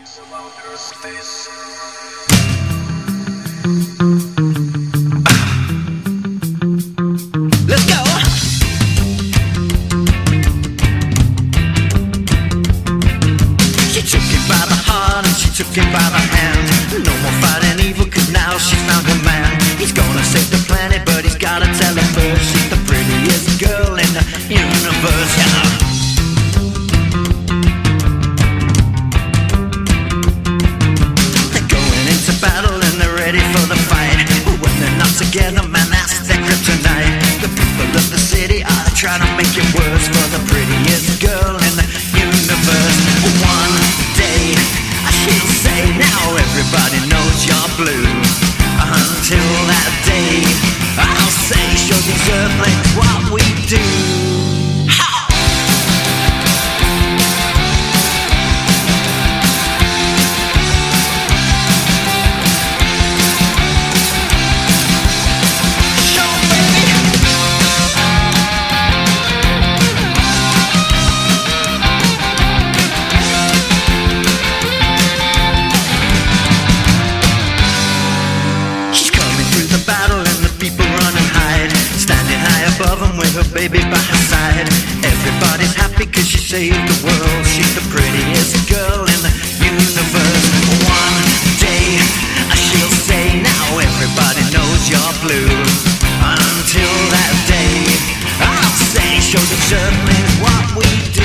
Let's go. She took him by the heart and she took him by the hand. No more fighting evil, cause now she's found a man. He's gonna save the planet, but he's gotta tell her first. She's the prettiest girl in the universe, yeah. They're going into battle and they're ready for the fight. When they're not together, man, that's their kryptonite. The people of the city are trying to make it worse for the prettiest girl in the universe. One day, she'll say, now everybody knows you're blue. Until that day, I'll say, show these earthlings what we do. How? Show, baby. She's coming through the battle and the people run and hide. Standing high above them with her baby by her side. Everybody's happy cause she saved the world. She's the prettiest girl in the universe. One day she'll say, now everybody knows you're blue. Until that day, I'll say, show the earthlings what we do.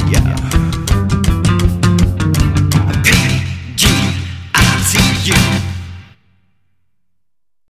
P-G-I-T-U